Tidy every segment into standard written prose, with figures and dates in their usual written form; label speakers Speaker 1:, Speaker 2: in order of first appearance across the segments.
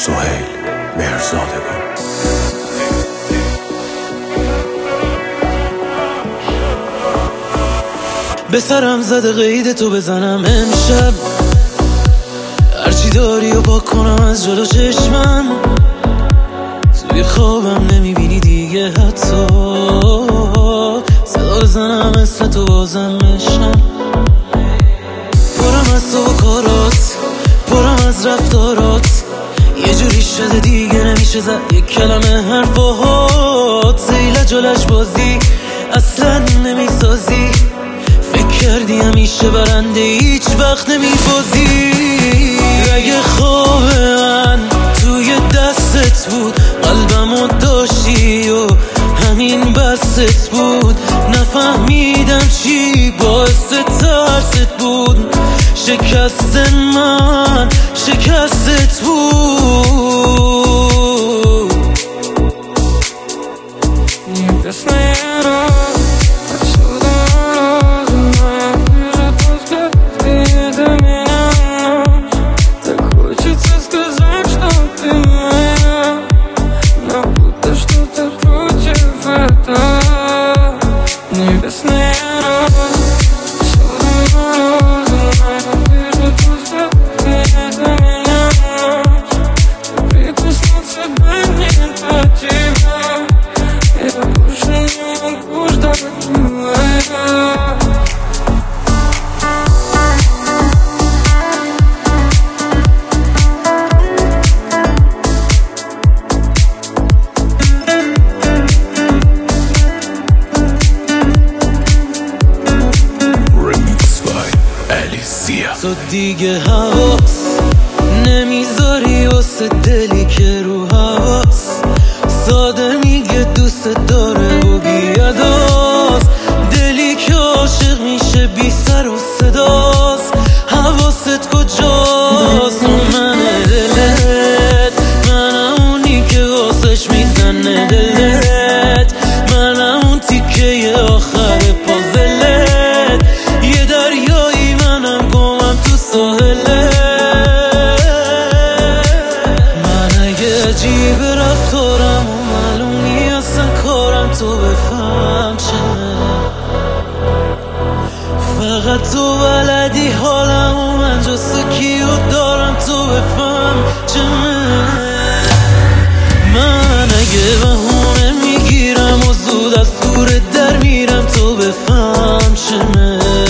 Speaker 1: سهیل مهرزادگان.
Speaker 2: به سرم زده قید تو بزنم امشب، هرچی داری و پاک کنم از جلو چشمم. توی خوابم نمیبینی دیگه حتی، صدا بزنم اسم تو بازم بشم. پرم از تو و کارات، پرم از رفتارات، یه جوری شده دیگه نمیشه زد یک کلمه حرف باهات. زیل جلش بازی اصلا نمیسازی، فکر کردی همیشه برنده هیچ وقت نمیبازی. اگه خواب من توی دستت بود، قلبمو داشتی و همین بستت بود. نفهمیدم چی باعث ترست بود، شکست من شکستت بود. تو دیگه حواس نمیذاری واسه دلی که رو حواس، ساده میگه دوست داره و بیاداست. دلی که عاشق میشه بی سر و صداست، حواست کجاست؟ من دلت، منم اونی که واسش میزنه دلت، منم اون تیکه آخر پازلت. یه دریایی منم گمم تو ساحله. من اگه عجیب رفتارم و معلومی اصلا کارم تو بفهم چه، فقط تو بلدی حالم و من جست کیو دارم تو بفهم چه. من اگه بهونه میگیرم و زود از دورت در میرم تو بفهم چه.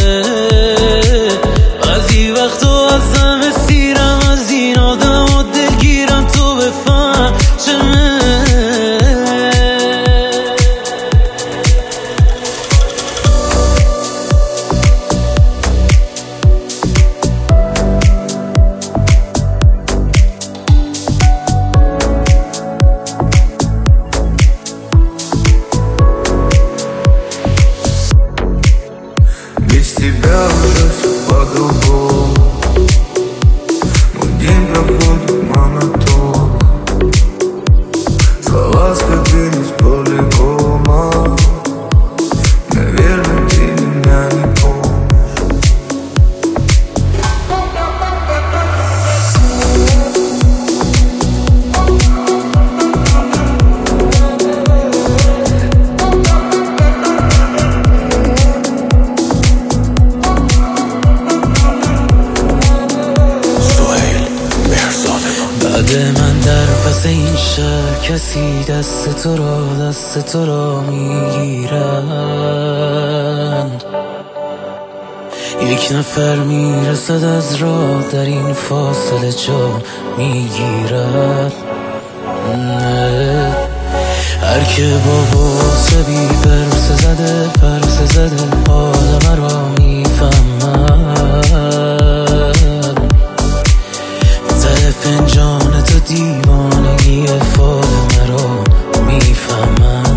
Speaker 2: بعضی وقتا ازم اسیرم از این آدم و دلگیرم تو بفهم چه.
Speaker 3: Без тебя уже все по-другому, мой день проходит монотонно. Слова скопились полигома, наверное, ты меня не помнишь.
Speaker 2: بعد من در پس این شهر کسی دست تو را میگیرند. یک نفر میرسد از راه در این فاصله جا میگیرد. هر که با بوسه بی پرسه زده حال مرا میفهمد. ته فنجان تو دیوانگی فال مرا میفهمد.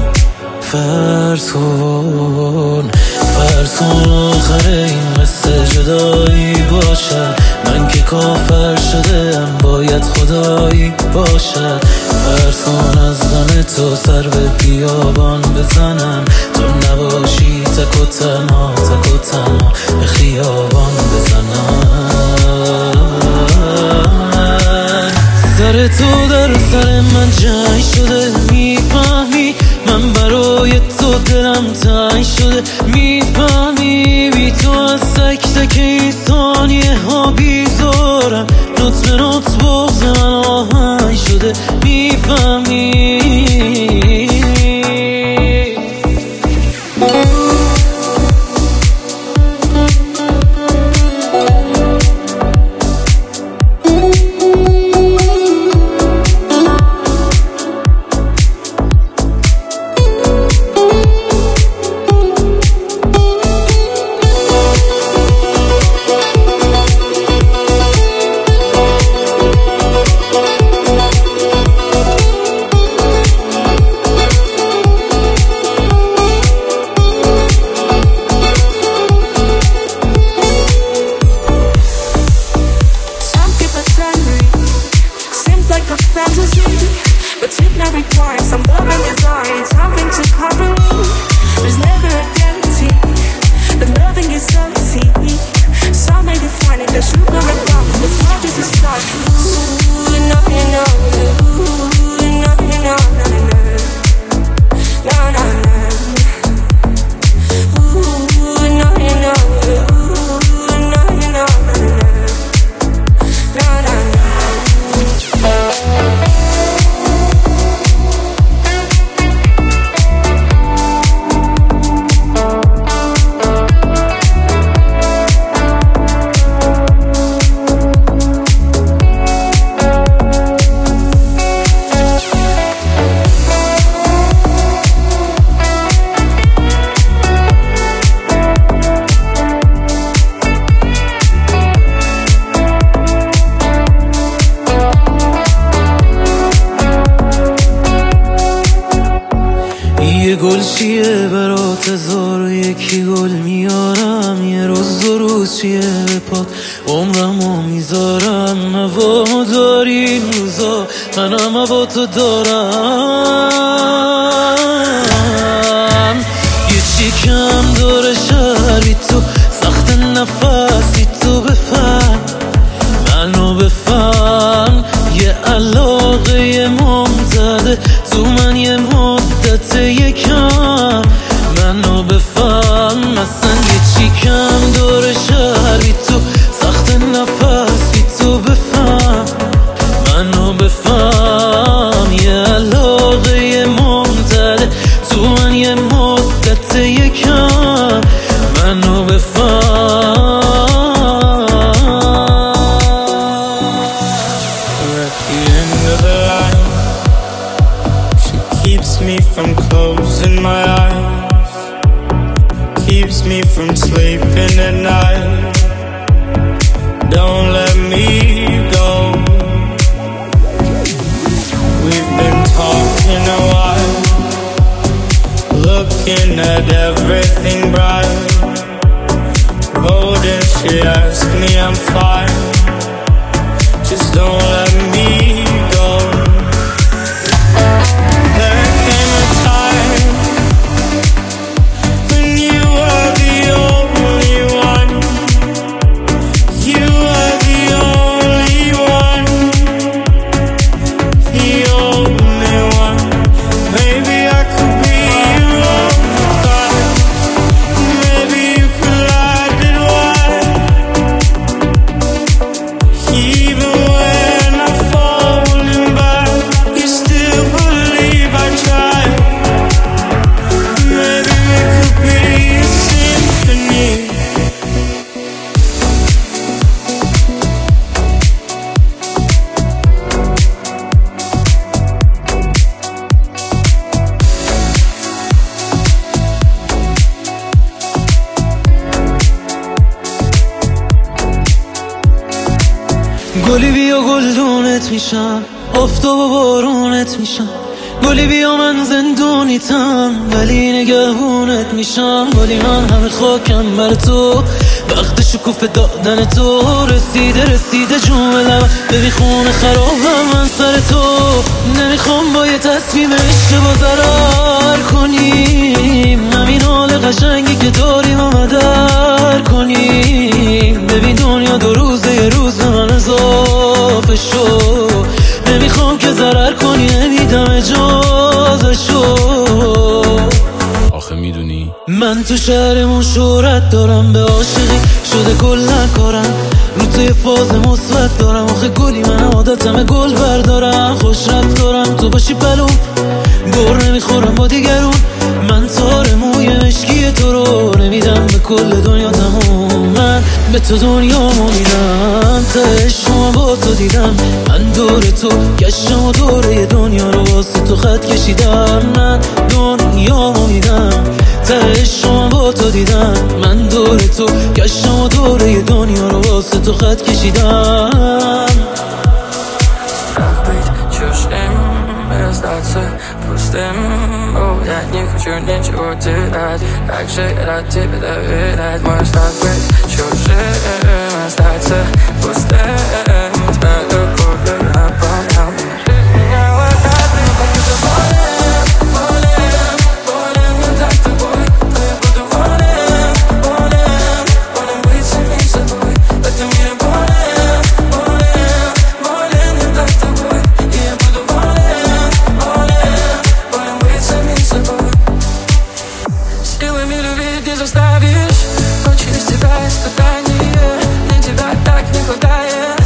Speaker 2: فرسون آخر این قصه جدایی باشد. من که کافر شدم باید خدایی باشد. فرسون از غم تو سر به بیابان بزنم، تو نباشی تک و تنها به خیابان بزنم. سر تو در سر من جنگ شده، میفهمی من برای تو دلم تنگ شده، میفهمی بی تو از تک تک این ثانیه ها بیزارم، نوت به نوت بغض من آهنگ شده، میفهمی
Speaker 4: but it now requires some love and desire, something to cover me. There's never a guarantee that loving is guaranteed. Some may define it as sugar and rum, it's not just a start. Ooh, you know, you know, ooh, you know, you know, no, no, no, no, no, no. Ooh, you know, you know, ooh, you know, you know, no, no, no, no, no, no.
Speaker 2: یه گل چیه برات هزار و یکی گل میارم، یه روز دو روز چیه به پات عمرمو میذارم، هوا داریم روزا منم هوا تو دارم، یه چی کم داره شهری تو سخت نفسی تو بفهم منو بفهم، یه علاقه ممتده تو من یه مدت یکم منو بفهم، مثلا یه چی کم داره شهری تو سخت نفسی تو بفهم منو بفهم، یه علاقه ممتده تو من یه مدت یکم منو بفهم.
Speaker 5: Keeps me from closing my eyes, keeps me from sleeping at night, don't let me go. We've been talking a while, looking at everything bright, holding she asked me I'm fine, just don't let me go.
Speaker 2: گلی بیا گلدونت میشم، آفتاب و بارونت میشم، گلی بیا من زندونیتم ولی نگهبونت میشم، گلی من همه خاکم بر تو، وقت شکوفه دادن تو رسیده جون لبم، ببین خونه خرابم من سر تو، نمیخوام با یه تصمیم اشتباه ضرر کنیم، همین حال قشنگی که داریم و مدر کنیم، ببین دنیا دو روزه یه روز به من اضافه شو، نمیخوام من تو شهرمون شهرت دارم، به عاشقی شده کل کارم، رو توی فاز مثبت دارم. آخه گلی من عادتمه گل بردارم، خوش رفتارم تو باشی پلوم، گر نمیخورم با دیگرون. من تار موی مشکی تو رو نمیدم به کل دنیا تموم، من به تو دنیامو میدم، ته عشقم با تو دیدم. من دور تو گشتم و دوره دنیا رو واسه تو خط کشیدم. من دنیامو میدم، ته عشقم با تو دیدم. من دور تو گشتم و دوره دنیا رو واسه تو خط کشیدم.
Speaker 6: Остаться пустым. Я не хочу ничего терять, как же рад тебе доверять. Можешь так быть чужим, остаться пустым. С твоей любовью наполнял меня локальным. Как это болен, болен, болен, но так тобой. Но я буду волен, волен, волен быть самим собой. В этом мире болен, болен, болен, но так тобой. И я буду волен, волен быть самим собой. Силами любить не заставишь, но через тебя испытание. Мне тебя так не хватает.